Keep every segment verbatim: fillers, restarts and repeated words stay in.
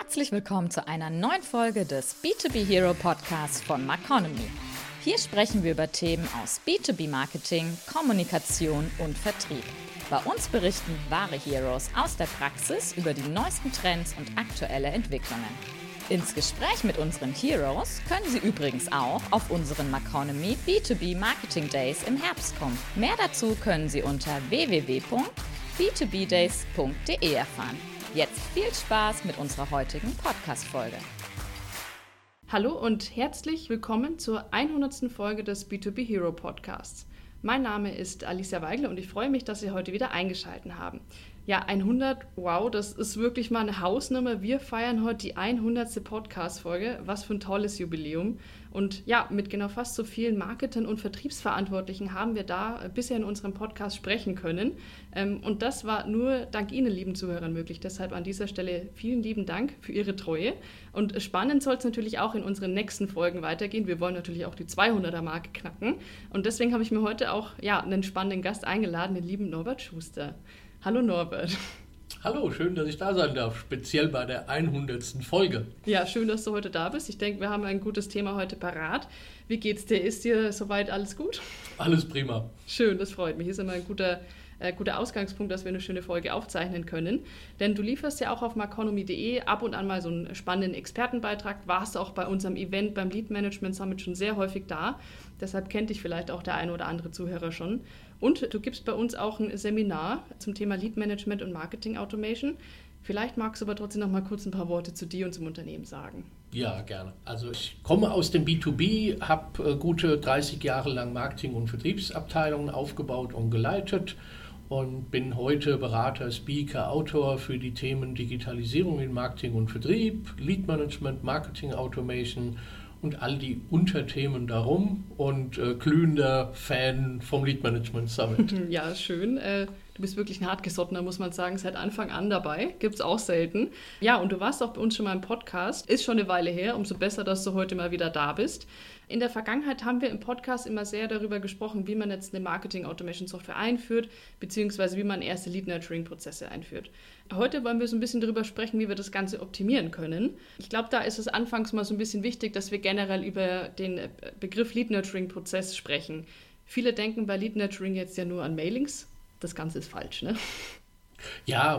Herzlich willkommen zu einer neuen Folge des B zwei B Hero Podcasts von Maconomy. Hier sprechen wir über Themen aus B zwei B Marketing, Kommunikation und Vertrieb. Bei uns berichten wahre Heroes aus der Praxis über die neuesten Trends und aktuelle Entwicklungen. Ins Gespräch mit unseren Heroes können Sie übrigens auch auf unseren Maconomy B zwei B Marketing Days im Herbst kommen. Mehr dazu können Sie unter w w w punkt b zwei b days punkt d e erfahren. Jetzt viel Spaß mit unserer heutigen Podcast-Folge. Hallo und herzlich willkommen zur hundertsten Folge des B zwei B Hero Podcasts. Mein Name ist Alicia Weigler und ich freue mich, dass Sie heute wieder eingeschaltet haben. Ja, hundert, wow, das ist wirklich mal eine Hausnummer. Wir feiern heute die hundertste Podcast-Folge. Was für ein tolles Jubiläum. Und ja, mit genau fast so vielen Marketern und Vertriebsverantwortlichen haben wir da bisher in unserem Podcast sprechen können. Und das war nur dank Ihnen, lieben Zuhörern, möglich. Deshalb an dieser Stelle vielen lieben Dank für Ihre Treue. Und spannend soll es natürlich auch in unseren nächsten Folgen weitergehen. Wir wollen natürlich auch die zweihunderter-Marke knacken. Und deswegen habe ich mir heute auch ja, einen spannenden Gast eingeladen, den lieben Norbert Schuster. Hallo Norbert. Hallo, schön, dass ich da sein darf, speziell bei der hundertsten Folge. Ja, schön, dass du heute da bist. Ich denke, wir haben ein gutes Thema heute parat. Wie geht's dir? Ist dir soweit alles gut? Alles prima. Schön, das freut mich. Ist immer ein guter, äh, guter Ausgangspunkt, dass wir eine schöne Folge aufzeichnen können. Denn du lieferst ja auch auf maconomy punkt de ab und an mal so einen spannenden Expertenbeitrag. Warst auch bei unserem Event beim Lead Management Summit schon sehr häufig da. Deshalb kennt dich vielleicht auch der eine oder andere Zuhörer schon. Und du gibst bei uns auch ein Seminar zum Thema Lead Management und Marketing Automation. Vielleicht magst du aber trotzdem noch mal kurz ein paar Worte zu dir und zum Unternehmen sagen. Ja, gerne. Also ich komme aus dem B zwei B, habe äh, gute dreißig Jahre lang Marketing- und Vertriebsabteilungen aufgebaut und geleitet und bin heute Berater, Speaker, Autor für die Themen Digitalisierung in Marketing und Vertrieb, Lead Management, Marketing Automation und all die Unterthemen darum und äh, glühender Fan vom Lead Management Summit. Ja, schön. Äh, du bist wirklich ein hartgesottener, muss man sagen, seit Anfang an dabei. Gibt's auch selten. Ja, und du warst auch bei uns schon mal im Podcast. Ist schon eine Weile her. Umso besser, dass du heute mal wieder da bist. In der Vergangenheit haben wir im Podcast immer sehr darüber gesprochen, wie man jetzt eine Marketing-Automation-Software einführt, beziehungsweise wie man erste Lead-Nurturing-Prozesse einführt. Heute wollen wir so ein bisschen darüber sprechen, wie wir das Ganze optimieren können. Ich glaube, da ist es anfangs mal so ein bisschen wichtig, dass wir generell über den Begriff Lead-Nurturing-Prozess sprechen. Viele denken bei Lead-Nurturing jetzt ja nur an Mailings. Das Ganze ist falsch, ne? Ja,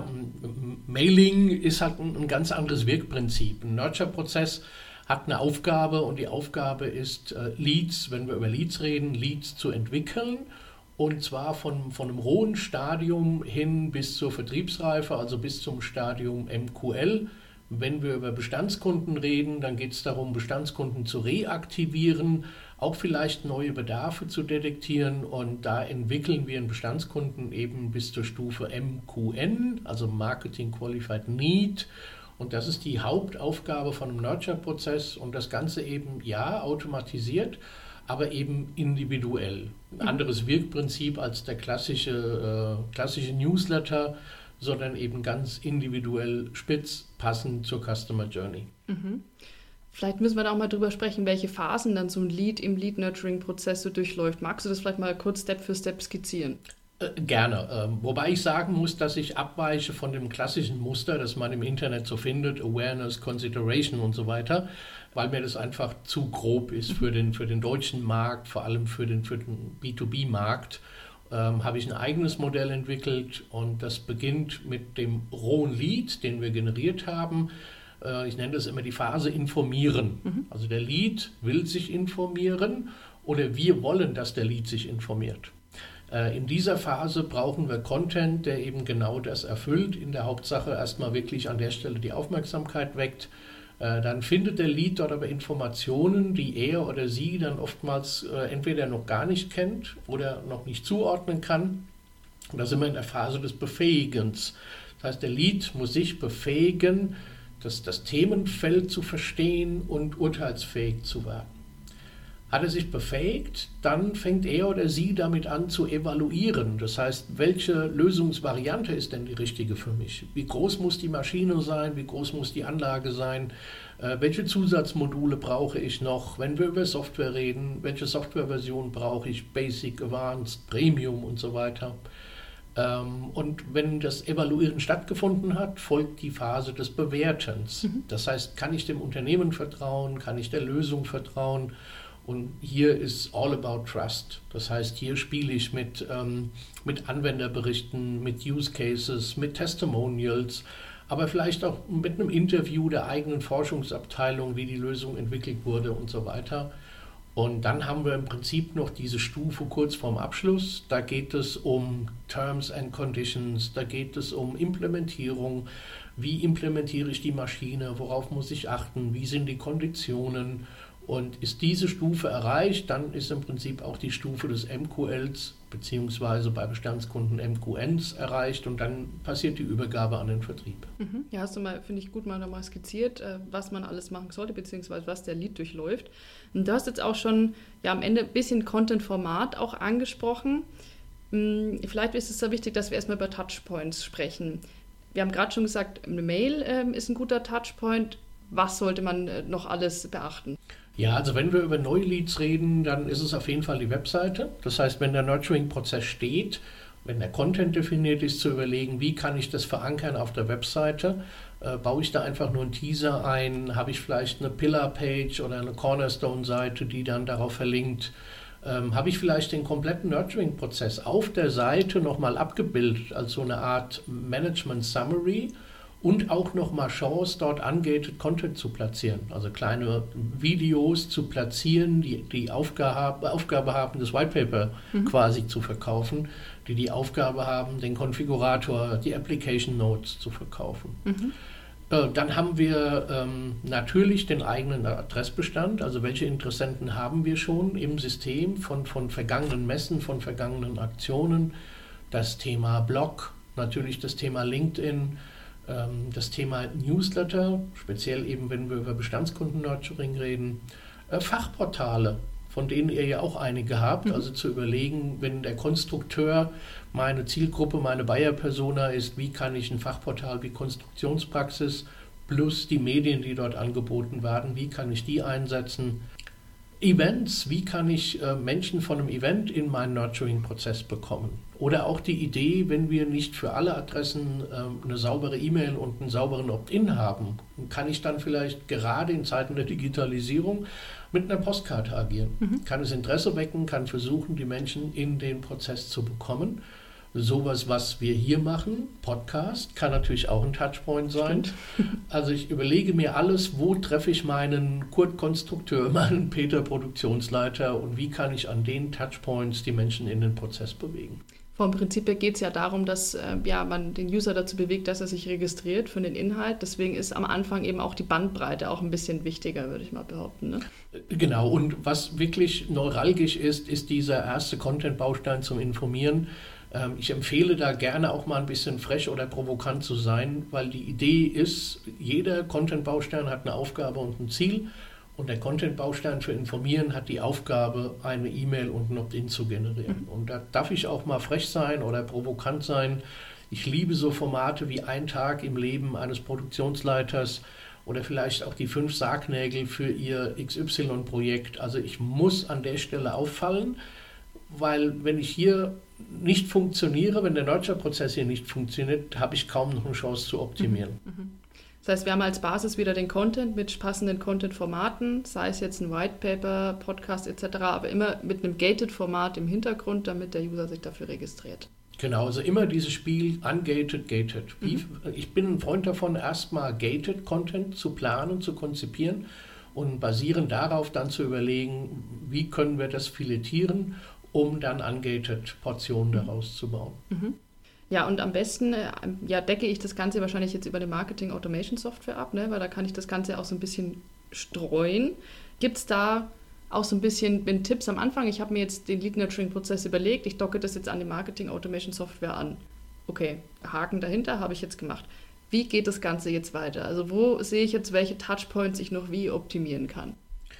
Mailing ist halt ein, ein ganz anderes Wirkprinzip. Ein Nurture-Prozess hat eine Aufgabe und die Aufgabe ist, äh, Leads, wenn wir über Leads reden, Leads zu entwickeln und zwar von, von einem rohen Stadium hin bis zur Vertriebsreife, also bis zum Stadium M Q L. Wenn wir über Bestandskunden reden, dann geht es darum, Bestandskunden zu reaktivieren, auch vielleicht neue Bedarfe zu detektieren und da entwickeln wir einen Bestandskunden eben bis zur Stufe M Q N, also Marketing Qualified Need. Und das ist die Hauptaufgabe von einem Nurture-Prozess und das Ganze eben, ja, automatisiert, aber eben individuell. Ein anderes Wirkprinzip als der klassische, äh, klassische Newsletter, sondern eben ganz individuell spitz, passend zur Customer Journey. Mhm. Vielleicht müssen wir da auch mal drüber sprechen, welche Phasen dann so ein Lead im Lead-Nurturing-Prozess so durchläuft. Magst du das vielleicht mal kurz Step für Step skizzieren? Gerne, ähm, wobei ich sagen muss, dass ich abweiche von dem klassischen Muster, das man im Internet so findet, Awareness, Consideration und so weiter, weil mir das einfach zu grob ist für den, für den deutschen Markt, vor allem für den, für den B zwei B-Markt. Ähm, habe ich ein eigenes Modell entwickelt und das beginnt mit dem rohen Lead, den wir generiert haben. Äh, ich nenne das immer die Phase informieren. Mhm. Also der Lead will sich informieren oder wir wollen, dass der Lead sich informiert. In dieser Phase brauchen wir Content, der eben genau das erfüllt. In der Hauptsache erstmal wirklich an der Stelle die Aufmerksamkeit weckt. Dann findet der Lead dort aber Informationen, die er oder sie dann oftmals entweder noch gar nicht kennt oder noch nicht zuordnen kann. Und da sind wir in der Phase des Befähigens. Das heißt, der Lead muss sich befähigen, das, das Themenfeld zu verstehen und urteilsfähig zu werden. Hat er sich befähigt, dann fängt er oder sie damit an zu evaluieren. Das heißt, welche Lösungsvariante ist denn die richtige für mich? Wie groß muss die Maschine sein? Wie groß muss die Anlage sein? Äh, welche Zusatzmodule brauche ich noch? Wenn wir über Software reden, welche Softwareversion brauche ich? Basic, Advanced, Premium und so weiter. Und wenn das Evaluieren stattgefunden hat, folgt die Phase des Bewertens. Mhm. Das heißt, kann ich dem Unternehmen vertrauen, kann ich der Lösung vertrauen? Und hier ist all about trust. Das heißt, hier spiele ich mit, ähm, mit Anwenderberichten, mit Use Cases, mit Testimonials, aber vielleicht auch mit einem Interview der eigenen Forschungsabteilung, wie die Lösung entwickelt wurde und so weiter. Und dann haben wir im Prinzip noch diese Stufe kurz vorm Abschluss. Da geht es um Terms and Conditions, da geht es um Implementierung. Wie implementiere ich die Maschine? Worauf muss ich achten? Wie sind die Konditionen? Und ist diese Stufe erreicht, dann ist im Prinzip auch die Stufe des M Q Ls beziehungsweise bei Bestandskunden M Q Ns erreicht und dann passiert die Übergabe an den Vertrieb. Mhm. Ja, hast du mal, finde ich gut, mal nochmal skizziert, was man alles machen sollte, beziehungsweise was der Lead durchläuft. Und du hast jetzt auch schon ja, am Ende ein bisschen Content-Format auch angesprochen. Vielleicht ist es sehr wichtig, dass wir erstmal über Touchpoints sprechen. Wir haben gerade schon gesagt, eine Mail ähm, ist ein guter Touchpoint. Was sollte man noch alles beachten? Ja, also wenn wir über Neuleads reden, dann ist es auf jeden Fall die Webseite. Das heißt, wenn der Nurturing-Prozess steht, wenn der Content definiert ist, zu überlegen, wie kann ich das verankern auf der Webseite? Äh, baue ich da einfach nur einen Teaser ein? Habe ich vielleicht eine Pillar-Page oder eine Cornerstone-Seite, die dann darauf verlinkt? Ähm, habe ich vielleicht den kompletten Nurturing-Prozess auf der Seite nochmal abgebildet als so eine Art Management-Summary? Und auch nochmal Chance, dort ungated Content zu platzieren, also kleine Videos zu platzieren, die die Aufgabe, Aufgabe haben, das White Paper mhm. quasi zu verkaufen, die die Aufgabe haben, den Konfigurator, die Application Notes zu verkaufen. Mhm. Äh, dann haben wir ähm, natürlich den eigenen Adressbestand, also welche Interessenten haben wir schon im System von, von vergangenen Messen, von vergangenen Aktionen, das Thema Blog, natürlich das Thema LinkedIn, das Thema Newsletter, speziell eben, wenn wir über Bestandskunden-Nurturing reden, Fachportale, von denen ihr ja auch einige habt, mhm. also zu überlegen, wenn der Konstrukteur meine Zielgruppe, meine Buyer-Persona ist, wie kann ich ein Fachportal wie Konstruktionspraxis plus die Medien, die dort angeboten werden, wie kann ich die einsetzen? Events, wie kann ich äh, Menschen von einem Event in meinen Nurturing-Prozess bekommen? Oder auch die Idee, wenn wir nicht für alle Adressen äh, eine saubere E-Mail und einen sauberen Opt-in haben, kann ich dann vielleicht gerade in Zeiten der Digitalisierung mit einer Postkarte agieren. Mhm. Kann es Interesse wecken, kann versuchen, die Menschen in den Prozess zu bekommen. Sowas, was wir hier machen, Podcast, kann natürlich auch ein Touchpoint sein. Stimmt. Also ich überlege mir alles, wo treffe ich meinen Kurt-Konstrukteur, meinen Peter-Produktionsleiter und wie kann ich an den Touchpoints die Menschen in den Prozess bewegen. Vom Prinzip her geht es ja darum, dass äh, ja, man den User dazu bewegt, dass er sich registriert für den Inhalt. Deswegen ist am Anfang eben auch die Bandbreite auch ein bisschen wichtiger, würde ich mal behaupten. Ne? Genau, und was wirklich neuralgisch ist, ist dieser erste Content-Baustein zum Informieren. Ähm, ich empfehle da gerne auch mal ein bisschen frech oder provokant zu sein, weil die Idee ist, jeder Content-Baustein hat eine Aufgabe und ein Ziel. Und der Content-Baustein für Informieren hat die Aufgabe, eine E-Mail und ein Opt-in zu generieren. Mhm. Und da darf ich auch mal frech sein oder provokant sein. Ich liebe so Formate wie ein Tag im Leben eines Produktionsleiters oder vielleicht auch die fünf Sargnägel für ihr X Y-Projekt. Also ich muss an der Stelle auffallen, weil wenn ich hier nicht funktioniere, wenn der Nurture-Prozess hier nicht funktioniert, habe ich kaum noch eine Chance zu optimieren. Mhm. Mhm. Das heißt, wir haben als Basis wieder den Content mit passenden Content-Formaten, sei es jetzt ein White Paper, Podcast et cetera, aber immer mit einem Gated-Format im Hintergrund, damit der User sich dafür registriert. Genau, also immer dieses Spiel ungated, gated. Mhm. Ich bin ein Freund davon, erstmal gated Content zu planen, zu konzipieren und basierend darauf dann zu überlegen, wie können wir das filetieren, um dann ungated Portionen daraus zu bauen. Mhm. Ja, und am besten äh, ja, decke ich das Ganze wahrscheinlich jetzt über eine Marketing-Automation-Software ab, ne? Weil da kann ich das Ganze auch so ein bisschen streuen. Gibt es da auch so ein bisschen mit Tipps am Anfang? Ich habe mir jetzt den Lead-Nurturing-Prozess überlegt, ich docke das jetzt an die Marketing-Automation-Software an. Okay, Haken dahinter habe ich jetzt gemacht. Wie geht das Ganze jetzt weiter? Also wo sehe ich jetzt, welche Touchpoints ich noch wie optimieren kann?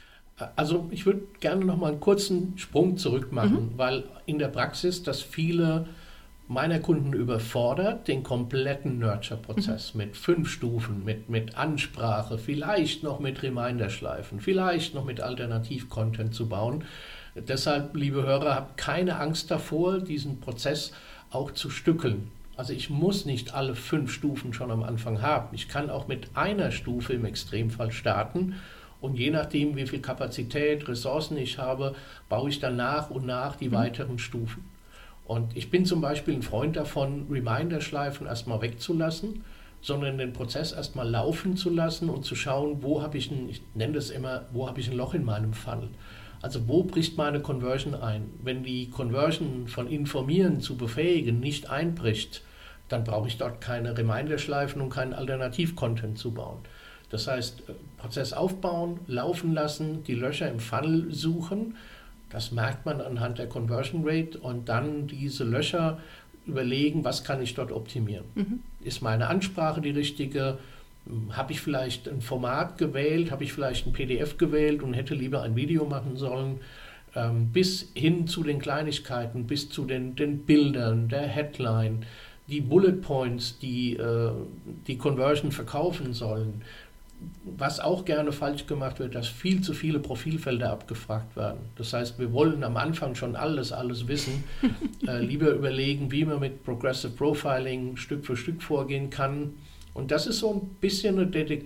Also ich würde gerne noch mal einen kurzen Sprung zurück machen, mhm. weil in der Praxis das viele meiner Kunden überfordert, den kompletten Nurture-Prozess mhm. mit fünf Stufen, mit, mit Ansprache, vielleicht noch mit Reminder-Schleifen, vielleicht noch mit Alternativ-Content zu bauen. Deshalb, liebe Hörer, habt keine Angst davor, diesen Prozess auch zu stückeln. Also ich muss nicht alle fünf Stufen schon am Anfang haben. Ich kann auch mit einer Stufe im Extremfall starten und je nachdem, wie viel Kapazität, Ressourcen ich habe, baue ich dann nach und nach die mhm. weiteren Stufen. Und ich bin zum Beispiel ein Freund davon, Reminder-Schleifen erstmal wegzulassen, sondern den Prozess erstmal laufen zu lassen und zu schauen, wo habe ich ein, ich nenne das immer, wo habe ich ein Loch in meinem Funnel. Also wo bricht meine Conversion ein? Wenn die Conversion von informieren zu befähigen nicht einbricht, dann brauche ich dort keine Reminder-Schleifen und keinen Alternativ-Content zu bauen. Das heißt, Prozess aufbauen, laufen lassen, die Löcher im Funnel suchen, das merkt man anhand der Conversion Rate und dann diese Löcher überlegen, was kann ich dort optimieren. Mhm. Ist meine Ansprache die richtige? Habe ich vielleicht ein Format gewählt? Habe ich vielleicht ein P D F gewählt und hätte lieber ein Video machen sollen? Ähm, bis hin zu den Kleinigkeiten, bis zu den, den Bildern, der Headline, die Bullet Points, die äh, die Conversion verkaufen sollen. Was auch gerne falsch gemacht wird, dass viel zu viele Profilfelder abgefragt werden. Das heißt, wir wollen am Anfang schon alles, alles wissen. äh, lieber überlegen, wie man mit Progressive Profiling Stück für Stück vorgehen kann. Und das ist so ein bisschen eine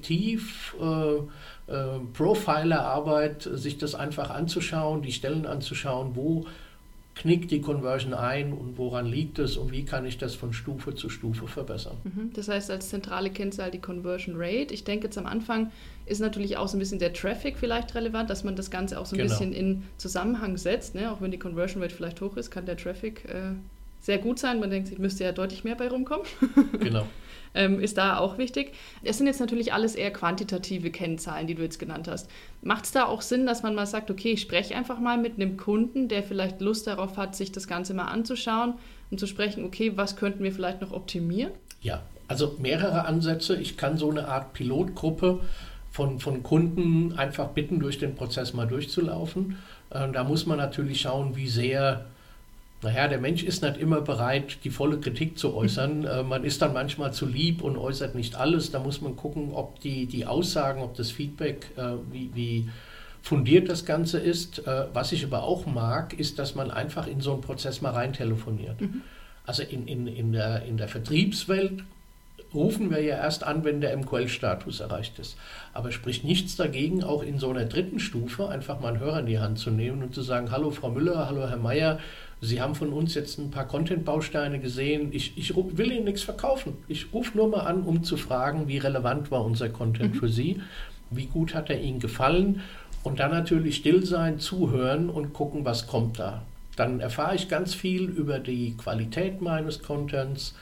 Detektiv-Profiler-Arbeit, äh, äh, sich das einfach anzuschauen, die Stellen anzuschauen, wo knickt die Conversion ein und woran liegt es und wie kann ich das von Stufe zu Stufe verbessern. Das heißt, als zentrale Kennzahl die Conversion Rate. Ich denke, jetzt am Anfang ist natürlich auch so ein bisschen der Traffic vielleicht relevant, dass man das Ganze auch so ein genau. bisschen in Zusammenhang setzt. Ne? Auch wenn die Conversion Rate vielleicht hoch ist, kann der Traffic äh, sehr gut sein. Man denkt, es müsste ja deutlich mehr bei rumkommen. Genau. ähm, ist da auch wichtig. Es sind jetzt natürlich alles eher quantitative Kennzahlen, die du jetzt genannt hast. Macht es da auch Sinn, dass man mal sagt, okay, ich spreche einfach mal mit einem Kunden, der vielleicht Lust darauf hat, sich das Ganze mal anzuschauen und zu sprechen, okay, was könnten wir vielleicht noch optimieren? Ja, also mehrere Ansätze. Ich kann so eine Art Pilotgruppe von, von Kunden einfach bitten, durch den Prozess mal durchzulaufen. Äh, da muss man natürlich schauen, wie sehr... Naja, der Mensch ist nicht immer bereit, die volle Kritik zu äußern. Äh, man ist dann manchmal zu lieb und äußert nicht alles. Da muss man gucken, ob die, die Aussagen, ob das Feedback, äh, wie, wie fundiert das Ganze ist. Äh, was ich aber auch mag, ist, dass man einfach in so einen Prozess mal rein telefoniert. Mhm. Also in, in, in, der, in der Vertriebswelt rufen wir ja erst an, wenn der M Q L-Status erreicht ist. Aber spricht nichts dagegen, auch in so einer dritten Stufe einfach mal einen Hörer in die Hand zu nehmen und zu sagen, hallo Frau Müller, hallo Herr Meier, Sie haben von uns jetzt ein paar Content-Bausteine gesehen. Ich, ich will Ihnen nichts verkaufen. Ich rufe nur mal an, um zu fragen, wie relevant war unser Content mhm. für Sie, wie gut hat er Ihnen gefallen und dann natürlich still sein, zuhören und gucken, was kommt da. Dann erfahre ich ganz viel über die Qualität meines Contents,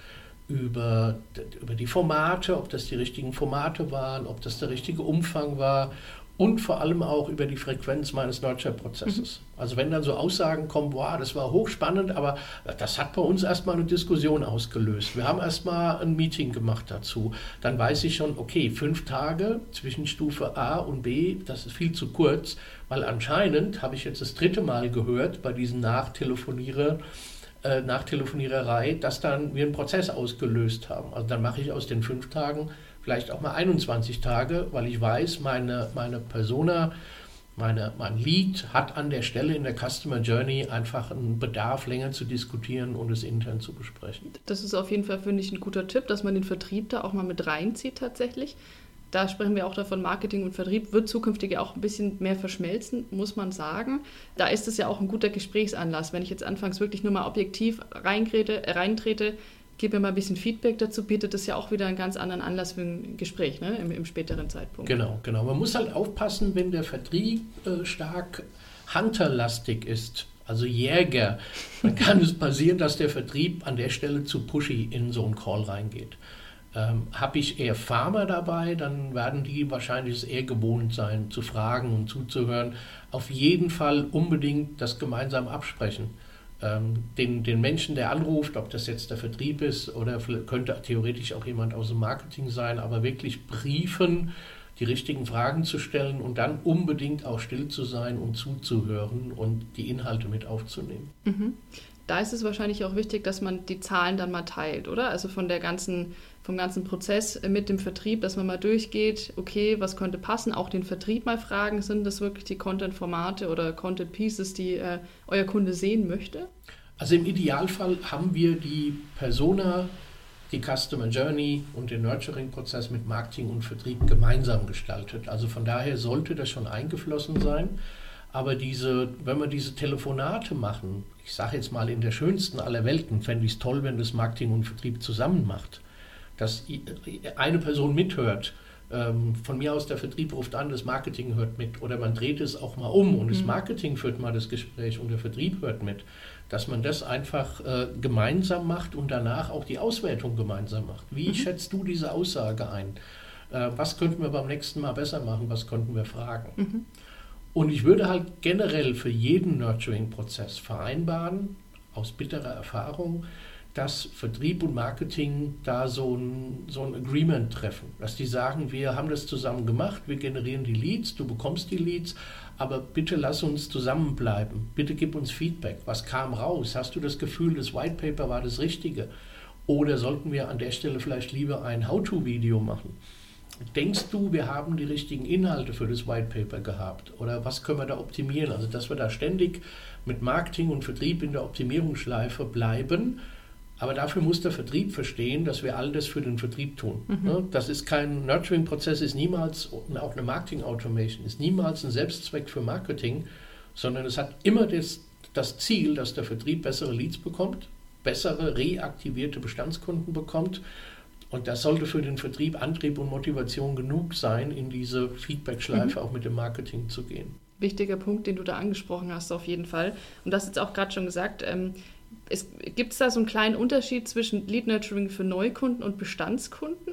über, über die Formate, ob das die richtigen Formate waren, ob das der richtige Umfang war und vor allem auch über die Frequenz meines Nurture-Prozesses. Mhm. Also wenn dann so Aussagen kommen, wow, das war hochspannend, aber das hat bei uns erstmal eine Diskussion ausgelöst. Wir haben erstmal ein Meeting gemacht dazu. Dann weiß ich schon, okay, fünf Tage zwischen Stufe A und B, das ist viel zu kurz, weil anscheinend, habe ich jetzt das dritte Mal gehört, bei diesen Nachtelefoniere, äh, Nachtelefoniererei, dass dann wir einen Prozess ausgelöst haben. Also dann mache ich aus den fünf Tagen vielleicht auch mal einundzwanzig Tage, weil ich weiß, meine, meine Persona, meine, mein Lead hat an der Stelle in der Customer Journey einfach einen Bedarf, länger zu diskutieren und es intern zu besprechen. Das ist auf jeden Fall, finde ich, ein guter Tipp, dass man den Vertrieb da auch mal mit reinzieht tatsächlich. Da sprechen wir auch davon, Marketing und Vertrieb wird zukünftig auch ein bisschen mehr verschmelzen, muss man sagen. Da ist es ja auch ein guter Gesprächsanlass. Wenn ich jetzt anfangs wirklich nur mal objektiv reintrete, reintrete gebe mir mal ein bisschen Feedback dazu, bietet das ja auch wieder einen ganz anderen Anlass für ein Gespräch, ne, im, im späteren Zeitpunkt. Genau, genau. Man muss halt aufpassen, wenn der Vertrieb äh, stark hunterlastig ist, also Jäger, dann kann es passieren, dass der Vertrieb an der Stelle zu pushy in so einen Call reingeht. Ähm, habe ich eher Farmer dabei, dann werden die wahrscheinlich es eher gewohnt sein, zu fragen und zuzuhören. Auf jeden Fall unbedingt das gemeinsam absprechen. Ähm, den, den Menschen, der anruft, ob das jetzt der Vertrieb ist oder könnte theoretisch auch jemand aus dem Marketing sein, aber wirklich briefen, die richtigen Fragen zu stellen und dann unbedingt auch still zu sein und zuzuhören und die Inhalte mit aufzunehmen. Mhm. Da ist es wahrscheinlich auch wichtig, dass man die Zahlen dann mal teilt, oder? Also von der ganzen, vom ganzen Prozess mit dem Vertrieb, dass man mal durchgeht, okay, was könnte passen, auch den Vertrieb mal fragen, sind das wirklich die Content-Formate oder Content-Pieces, die äh, euer Kunde sehen möchte? Also im Idealfall haben wir die Persona, die Customer Journey und den Nurturing-Prozess mit Marketing und Vertrieb gemeinsam gestaltet. Also von daher sollte das schon eingeflossen sein. Aber diese, wenn wir diese Telefonate machen, ich sage jetzt mal in der schönsten aller Welten, fände ich es toll, wenn das Marketing und Vertrieb zusammen macht. Dass eine Person mithört. Von mir aus der Vertrieb ruft an, das Marketing hört mit. Oder man dreht es auch mal um und das Marketing führt mal das Gespräch und der Vertrieb hört mit. Dass man das einfach äh, gemeinsam macht und danach auch die Auswertung gemeinsam macht. Wie mhm. schätzt du diese Aussage ein? Äh, was könnten wir beim nächsten Mal besser machen? Was könnten wir fragen? Mhm. Und ich würde halt generell für jeden Nurturing-Prozess vereinbaren, aus bitterer Erfahrung, dass Vertrieb und Marketing da so ein, so ein Agreement treffen. Dass die sagen, wir haben das zusammen gemacht, wir generieren die Leads, du bekommst die Leads, aber bitte lass uns zusammenbleiben. Bitte gib uns Feedback. Was kam raus? Hast du das Gefühl, das White Paper war das Richtige? Oder sollten wir an der Stelle vielleicht lieber ein How-to-Video machen? Denkst du, wir haben die richtigen Inhalte für das White Paper gehabt? Oder was können wir da optimieren? Also, dass wir da ständig mit Marketing und Vertrieb in der Optimierungsschleife bleiben. Aber dafür muss der Vertrieb verstehen, dass wir all das für den Vertrieb tun. Mhm. Das ist kein Nurturing-Prozess, ist niemals, auch eine Marketing-Automation, ist niemals ein Selbstzweck für Marketing, sondern es hat immer das, das Ziel, dass der Vertrieb bessere Leads bekommt, bessere reaktivierte Bestandskunden bekommt. Und das sollte für den Vertrieb Antrieb und Motivation genug sein, in diese Feedback-Schleife mhm. auch mit dem Marketing zu gehen. Wichtiger Punkt, den du da angesprochen hast, auf jeden Fall. Und du hast jetzt auch gerade schon gesagt, ähm, gibt es da so einen kleinen Unterschied zwischen Lead Nurturing für Neukunden und Bestandskunden?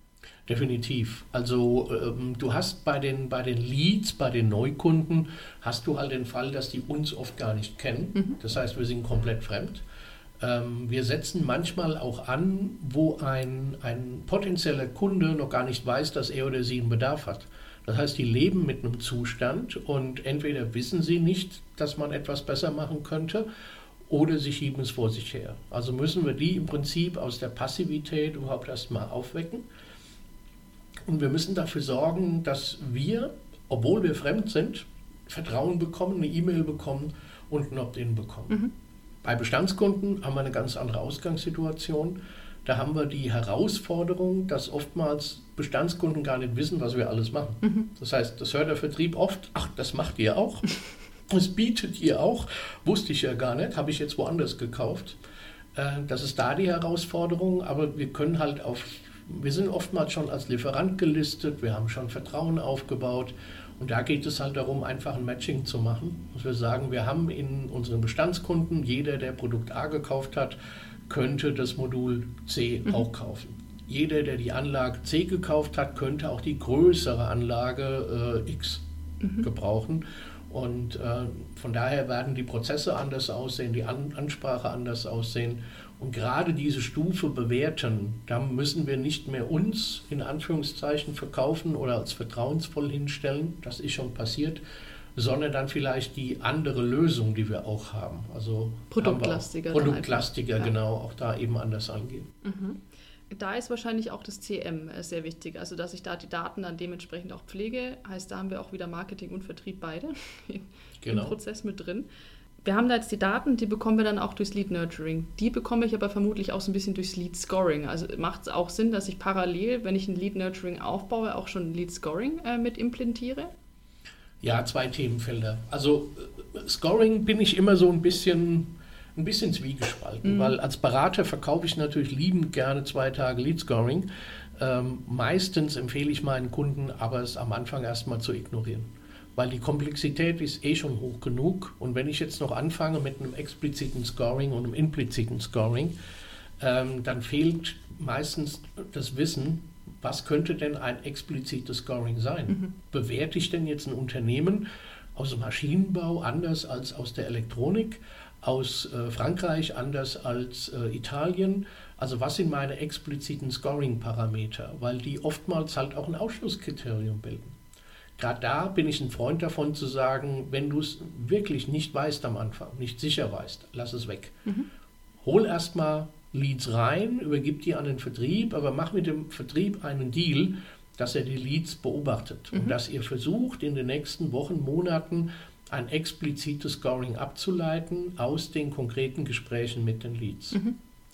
Definitiv. Also ähm, du hast bei den, bei den Leads, bei den Neukunden, hast du halt den Fall, dass die uns oft gar nicht kennen. Mhm. Das heißt, wir sind komplett fremd. Ähm, wir setzen manchmal auch an, wo ein, ein potenzieller Kunde noch gar nicht weiß, dass er oder sie einen Bedarf hat. Das heißt, die leben mit einem Zustand und entweder wissen sie nicht, dass man etwas besser machen könnte, oder sie schieben es vor sich her. Also müssen wir die im Prinzip aus der Passivität überhaupt erstmal aufwecken. Und wir müssen dafür sorgen, dass wir, obwohl wir fremd sind, Vertrauen bekommen, eine E-Mail bekommen und ein Opt-in bekommen. Mhm. Bei Bestandskunden haben wir eine ganz andere Ausgangssituation. Da haben wir die Herausforderung, dass oftmals Bestandskunden gar nicht wissen, was wir alles machen. Mhm. Das heißt, das hört der Vertrieb oft, ach, das macht ihr auch. Das bietet ihr auch, wusste ich ja gar nicht, habe ich jetzt woanders gekauft. Das ist da die Herausforderung, aber wir können halt auf, wir sind oftmals schon als Lieferant gelistet, wir haben schon Vertrauen aufgebaut und da geht es halt darum, einfach ein Matching zu machen. Dass wir sagen, wir haben in unseren Bestandskunden, jeder, der Produkt A gekauft hat, könnte das Modul C mhm. auch kaufen. Jeder, der die Anlage C gekauft hat, könnte auch die größere Anlage äh, X mhm. gebrauchen. Und äh, von daher werden die Prozesse anders aussehen, die An- Ansprache anders aussehen. Und gerade diese Stufe bewerten, da müssen wir nicht mehr uns in Anführungszeichen verkaufen oder als vertrauensvoll hinstellen, das ist schon passiert, sondern dann vielleicht die andere Lösung, die wir auch haben. Also Produktlastiger. Produktlastiger, genau, auch da eben anders angehen. Mhm. Da ist wahrscheinlich auch das C M sehr wichtig, also dass ich da die Daten dann dementsprechend auch pflege. Heißt, da haben wir auch wieder Marketing und Vertrieb beide genau. im Prozess mit drin. Wir haben da jetzt die Daten, die bekommen wir dann auch durchs Lead Nurturing. Die bekomme ich aber vermutlich auch so ein bisschen durchs Lead Scoring. Also macht es auch Sinn, dass ich parallel, wenn ich ein Lead Nurturing aufbaue, auch schon ein Lead Scoring äh, mit implementiere? Ja, zwei Themenfelder. Also äh, Scoring bin ich immer so ein bisschen... ein bisschen zwiegespalten, mhm. weil als Berater verkaufe ich natürlich liebend gerne zwei Tage Lead Scoring. Ähm, meistens empfehle ich meinen Kunden, aber es am Anfang erstmal zu ignorieren, weil die Komplexität ist eh schon hoch genug und wenn ich jetzt noch anfange mit einem expliziten Scoring und einem impliziten Scoring, ähm, dann fehlt meistens das Wissen, was könnte denn ein explizites Scoring sein? Mhm. Bewerte ich denn jetzt ein Unternehmen aus dem Maschinenbau anders als aus der Elektronik? Aus äh, Frankreich anders als äh, Italien. Also was sind meine expliziten Scoring-Parameter? Weil die oftmals halt auch ein Ausschlusskriterium bilden. Gerade da bin ich ein Freund davon zu sagen, wenn du es wirklich nicht weißt am Anfang, nicht sicher weißt, lass es weg. Mhm. Hol erstmal Leads rein, übergib die an den Vertrieb, aber mach mit dem Vertrieb einen Deal, dass er die Leads beobachtet mhm. und dass ihr versucht, in den nächsten Wochen, Monaten ein explizites Scoring abzuleiten aus den konkreten Gesprächen mit den Leads. Mhm.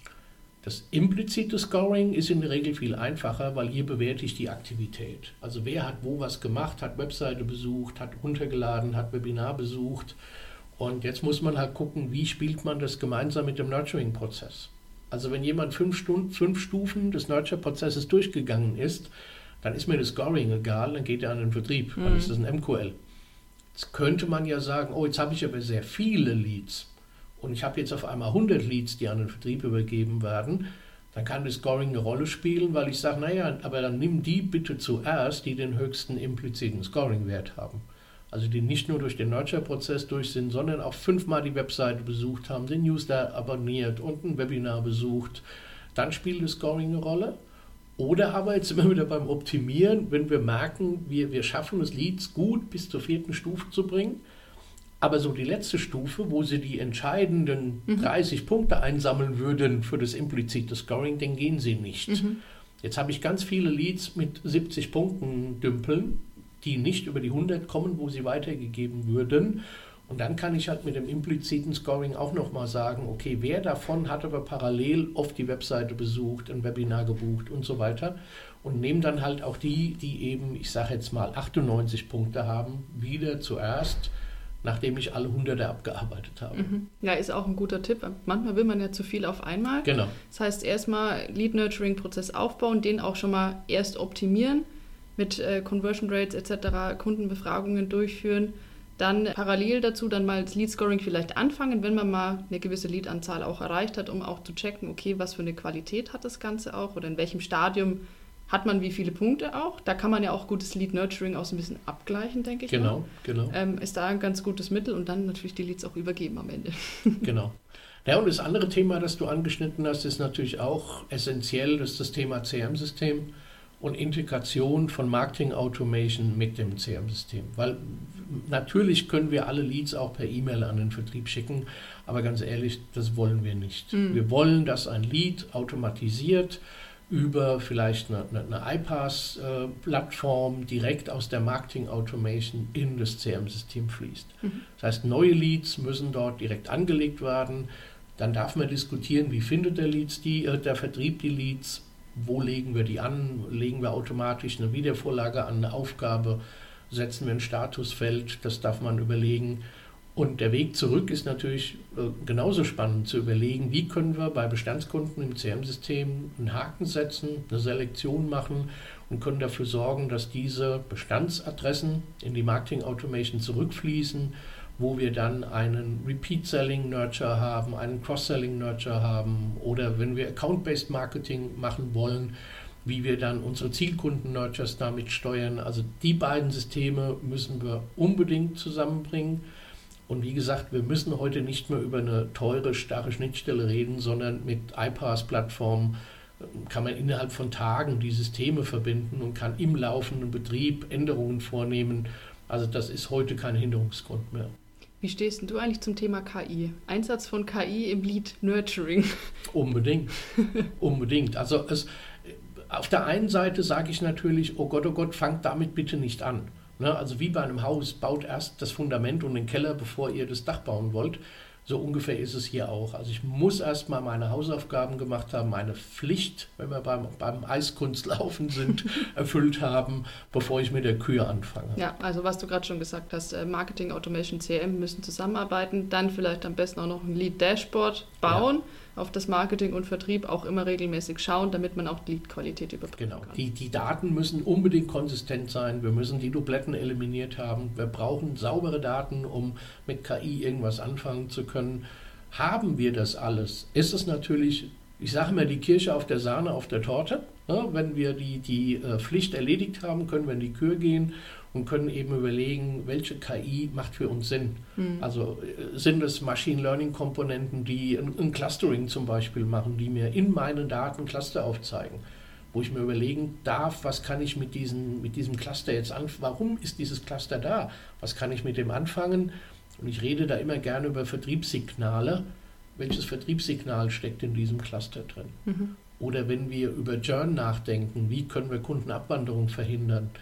Das implizite Scoring ist in der Regel viel einfacher, weil hier bewerte ich die Aktivität. Also wer hat wo was gemacht, hat Webseite besucht, hat runtergeladen, hat Webinar besucht. Und jetzt muss man halt gucken, wie spielt man das gemeinsam mit dem Nurturing-Prozess. Also wenn jemand fünf, Stunden, fünf Stufen des Nurture-Prozesses durchgegangen ist, dann ist mir das Scoring egal, dann geht er an den Vertrieb, mhm. dann ist das ein M Q L. Jetzt könnte man ja sagen, oh, jetzt habe ich aber sehr viele Leads. Und ich habe jetzt auf einmal hundert Leads, die an den Vertrieb übergeben werden, dann kann das Scoring eine Rolle spielen, weil ich sage, naja, aber dann nimm die bitte zuerst, die den höchsten impliziten Scoring-Wert haben. Also die nicht nur durch den Nurture-Prozess durch sind, sondern auch fünfmal die Webseite besucht haben, den Newsletter abonniert und ein Webinar besucht. Dann spielt das Scoring eine Rolle. Oder aber, jetzt sind wir wieder beim Optimieren, wenn wir merken, wir, wir schaffen es, Leads gut bis zur vierten Stufe zu bringen, aber so die letzte Stufe, wo sie die entscheidenden mhm. dreißig Punkte einsammeln würden für das implizite Scoring, dann gehen sie nicht. Mhm. Jetzt habe ich ganz viele Leads mit siebzig Punkten dümpeln, die nicht über die hundert kommen, wo sie weitergegeben würden. Und dann kann ich halt mit dem impliziten Scoring auch nochmal sagen, okay, wer davon hat aber parallel oft die Webseite besucht, ein Webinar gebucht und so weiter. Und nehme dann halt auch die, die eben, ich sage jetzt mal, achtundneunzig Punkte haben, wieder zuerst, nachdem ich alle Hunderte abgearbeitet habe. Mhm. Ja, ist auch ein guter Tipp. Manchmal will man ja zu viel auf einmal. Genau. Das heißt, erstmal Lead-Nurturing-Prozess aufbauen, den auch schon mal erst optimieren, mit äh, Conversion Rates et cetera, Kundenbefragungen durchführen, dann parallel dazu dann mal das Lead-Scoring vielleicht anfangen, wenn man mal eine gewisse Lead-Anzahl auch erreicht hat, um auch zu checken, okay, was für eine Qualität hat das Ganze auch oder in welchem Stadium hat man wie viele Punkte auch. Da kann man ja auch gutes Lead-Nurturing auch so ein bisschen abgleichen, denke ich. Genau, mal. genau. Ähm, ist da ein ganz gutes Mittel und dann natürlich die Leads auch übergeben am Ende. Genau. Ja, und das andere Thema, das du angeschnitten hast, ist natürlich auch essentiell, das ist das Thema C R M-System und Integration von Marketing Automation mit dem C R M-System. Weil natürlich können wir alle Leads auch per E-Mail an den Vertrieb schicken, aber ganz ehrlich, das wollen wir nicht. Mhm. Wir wollen, dass ein Lead automatisiert über vielleicht eine, eine, eine iPaaS-Plattform direkt aus der Marketing Automation in das C R M-System fließt. Mhm. Das heißt, neue Leads müssen dort direkt angelegt werden. Dann darf man diskutieren, wie findet der, Leads die, äh, der Vertrieb die Leads, wo legen wir die an, legen wir automatisch eine Wiedervorlage an, eine Aufgabe, setzen wir ein Statusfeld, das darf man überlegen. Und der Weg zurück ist natürlich äh, genauso spannend zu überlegen, wie können wir bei Bestandskunden im C R M-System einen Haken setzen, eine Selektion machen und können dafür sorgen, dass diese Bestandsadressen in die Marketing Automation zurückfließen, wo wir dann einen Repeat-Selling-Nurture haben, einen Cross-Selling-Nurture haben oder wenn wir Account-Based Marketing machen wollen, wie wir dann unsere Zielkunden-Nurtures damit steuern. Also die beiden Systeme müssen wir unbedingt zusammenbringen. Und wie gesagt, wir müssen heute nicht mehr über eine teure, starre Schnittstelle reden, sondern mit iPaaS-Plattformen kann man innerhalb von Tagen die Systeme verbinden und kann im laufenden Betrieb Änderungen vornehmen. Also das ist heute kein Hinderungsgrund mehr. Wie stehst denn du eigentlich zum Thema K I? Einsatz von K I im Lead-Nurturing? Unbedingt, unbedingt. Also es, auf der einen Seite sage ich natürlich, oh Gott, oh Gott, fangt damit bitte nicht an. Ne, also wie bei einem Haus, baut erst das Fundament und den Keller, bevor ihr das Dach bauen wollt. So ungefähr ist es hier auch. Also ich muss erst mal meine Hausaufgaben gemacht haben, meine Pflicht, wenn wir beim, beim Eiskunstlaufen sind, erfüllt haben, bevor ich mit der Kür anfange. Ja, also was du gerade schon gesagt hast, Marketing, Automation, C R M müssen zusammenarbeiten, dann vielleicht am besten auch noch ein Lead-Dashboard bauen, ja. auf das Marketing und Vertrieb auch immer regelmäßig schauen, damit man auch die Lead-Qualität überprüfen genau. kann. Die, die Daten müssen unbedingt konsistent sein, wir müssen die Dubletten eliminiert haben, wir brauchen saubere Daten, um mit K I irgendwas anfangen zu können. Haben wir das alles, ist es natürlich, ich sage mal, die Kirsche auf der Sahne auf der Torte. Ja, wenn wir die, die äh, Pflicht erledigt haben, können wir in die Kür gehen und können eben überlegen, welche K I macht für uns Sinn. Mhm. Also äh, sind es Machine Learning Komponenten, die ein, ein Clustering zum Beispiel machen, die mir in meinen Daten Cluster aufzeigen, wo ich mir überlegen darf, was kann ich mit, diesen, mit diesem Cluster jetzt anfangen, warum ist dieses Cluster da, was kann ich mit dem anfangen? Und ich rede da immer gerne über Vertriebssignale. Welches Vertriebssignal steckt in diesem Cluster drin? Mhm. Oder wenn wir über Churn nachdenken, wie können wir Kundenabwanderung verhindern?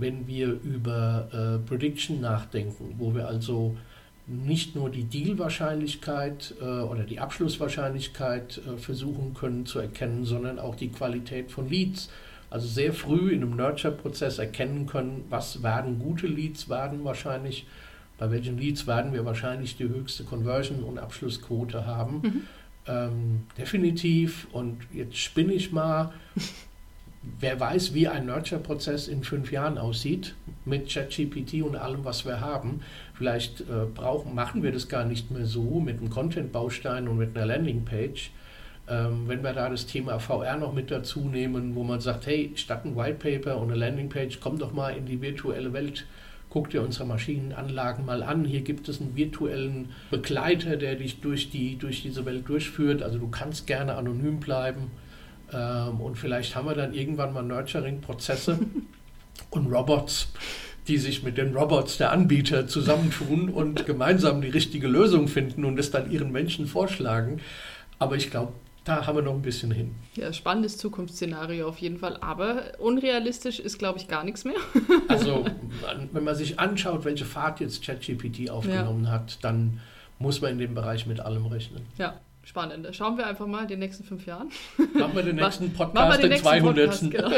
wenn wir über äh, Prediction nachdenken, wo wir also nicht nur die Dealwahrscheinlichkeit äh, oder die Abschlusswahrscheinlichkeit äh, versuchen können zu erkennen, sondern auch die Qualität von Leads. Also sehr früh in einem Nurture-Prozess erkennen können, was werden gute Leads, werden wahrscheinlich, bei welchen Leads werden wir wahrscheinlich die höchste Conversion- und Abschlussquote haben. Mhm. Ähm, definitiv. Und jetzt spinne ich mal. Wer weiß, wie ein Nurture-Prozess in fünf Jahren aussieht, mit ChatGPT und allem, was wir haben. Vielleicht äh, brauchen, machen wir das gar nicht mehr so mit einem Content-Baustein und mit einer Landingpage. Ähm, wenn wir da das Thema V R noch mit dazu nehmen, wo man sagt, hey, statt ein White Paper und eine Landingpage, komm doch mal in die virtuelle Welt, guck dir unsere Maschinenanlagen mal an. Hier gibt es einen virtuellen Begleiter, der dich durch, die, durch diese Welt durchführt. Also du kannst gerne anonym bleiben. Und vielleicht haben wir dann irgendwann mal Nurturing-Prozesse und Robots, die sich mit den Robots der Anbieter zusammentun und gemeinsam die richtige Lösung finden und es dann ihren Menschen vorschlagen. Aber ich glaube, da haben wir noch ein bisschen hin. Ja, spannendes Zukunftsszenario auf jeden Fall. Aber unrealistisch ist, glaube ich, gar nichts mehr. Also, wenn man sich anschaut, welche Fahrt jetzt ChatGPT aufgenommen ja. hat, dann muss man in dem Bereich mit allem rechnen. Ja. Spannend. Schauen wir einfach mal in den nächsten fünf Jahren. Machen wir den nächsten Podcast, den zweihundertsten Genau.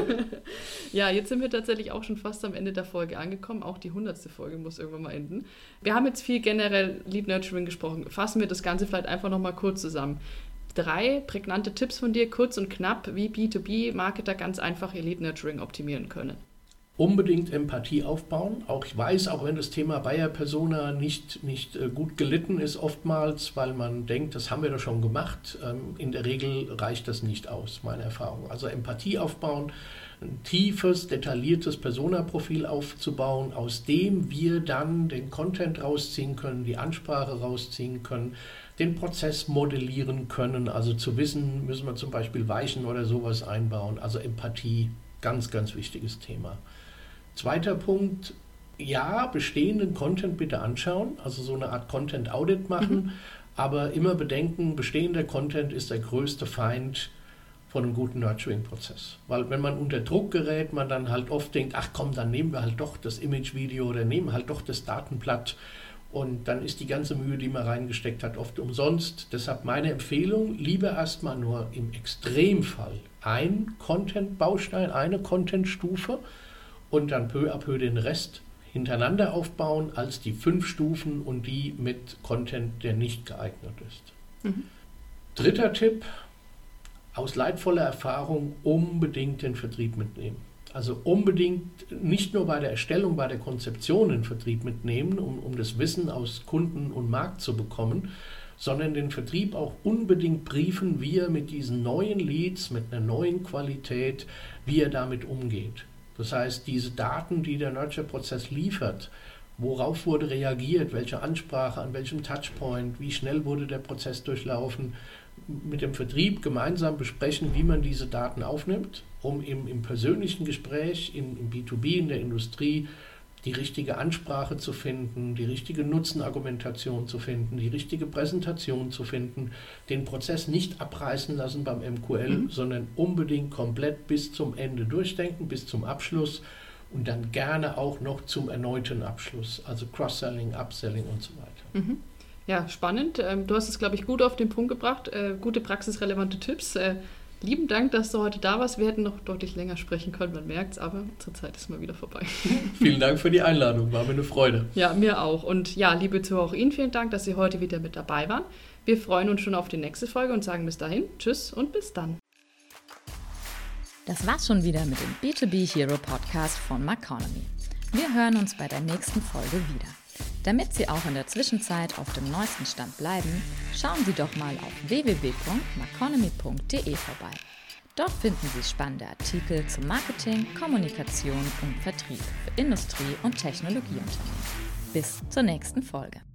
Ja, jetzt sind wir tatsächlich auch schon fast am Ende der Folge angekommen. Auch die hundertste Folge muss irgendwann mal enden. Wir haben jetzt viel generell Lead Nurturing gesprochen. Fassen wir das Ganze vielleicht einfach nochmal kurz zusammen. Drei prägnante Tipps von dir, kurz und knapp, wie B zwei B-Marketer ganz einfach ihr Lead Nurturing optimieren können. Unbedingt Empathie aufbauen. Auch ich weiß, auch wenn das Thema Buyer Persona nicht, nicht äh, gut gelitten ist oftmals, weil man denkt, das haben wir doch schon gemacht. Ähm, in der Regel reicht das nicht aus, meine Erfahrung. Also Empathie aufbauen, ein tiefes, detailliertes Persona-Profil aufzubauen, aus dem wir dann den Content rausziehen können, die Ansprache rausziehen können, den Prozess modellieren können. Also zu wissen, müssen wir zum Beispiel Weichen oder sowas einbauen. Also Empathie, ganz, ganz wichtiges Thema. Zweiter Punkt, ja, bestehenden Content bitte anschauen, also so eine Art Content-Audit machen, mhm. aber immer bedenken, bestehender Content ist der größte Feind von einem guten Nurturing-Prozess. Weil wenn man unter Druck gerät, man dann halt oft denkt, ach komm, dann nehmen wir halt doch das Image-Video oder nehmen halt doch das Datenblatt und dann ist die ganze Mühe, die man reingesteckt hat, oft umsonst. Deshalb meine Empfehlung, lieber erstmal nur im Extremfall ein Content-Baustein, eine Content-Stufe und dann peu à peu den Rest hintereinander aufbauen, als die fünf Stufen und die mit Content, der nicht geeignet ist. Mhm. Dritter Tipp, aus leidvoller Erfahrung unbedingt den Vertrieb mitnehmen. Also unbedingt nicht nur bei der Erstellung, bei der Konzeption den Vertrieb mitnehmen, um, um das Wissen aus Kunden und Markt zu bekommen, sondern den Vertrieb auch unbedingt briefen, wie er mit diesen neuen Leads, mit einer neuen Qualität, wie er damit umgeht. Das heißt, diese Daten, die der Nurture-Prozess liefert, worauf wurde reagiert, welche Ansprache, an welchem Touchpoint, wie schnell wurde der Prozess durchlaufen, mit dem Vertrieb gemeinsam besprechen, wie man diese Daten aufnimmt, um im, im persönlichen Gespräch, im, im B zwei B, in der Industrie, die richtige Ansprache zu finden, die richtige Nutzenargumentation zu finden, die richtige Präsentation zu finden, den Prozess nicht abreißen lassen beim M Q L, mhm. sondern unbedingt komplett bis zum Ende durchdenken, bis zum Abschluss und dann gerne auch noch zum erneuten Abschluss, also Cross-Selling, Upselling und so weiter. Mhm. Ja, spannend. Du hast es, glaube ich, gut auf den Punkt gebracht. Gute praxisrelevante Tipps. Lieben Dank, dass du heute da warst. Wir hätten noch deutlich länger sprechen können, man merkt es, aber unsere Zeit ist mal wieder vorbei. Vielen Dank für die Einladung, war mir eine Freude. Ja, mir auch. Und ja, liebe Zuhörer, auch Ihnen vielen Dank, dass Sie heute wieder mit dabei waren. Wir freuen uns schon auf die nächste Folge und sagen bis dahin Tschüss und bis dann. Das war's schon wieder mit dem B zwei B Hero Podcast von Maconomy. Wir hören uns bei der nächsten Folge wieder. Damit Sie auch in der Zwischenzeit auf dem neuesten Stand bleiben, schauen Sie doch mal auf w w w punkt maconomy punkt d e vorbei. Dort finden Sie spannende Artikel zu Marketing, Kommunikation und Vertrieb für Industrie- und Technologieunternehmen. Bis zur nächsten Folge.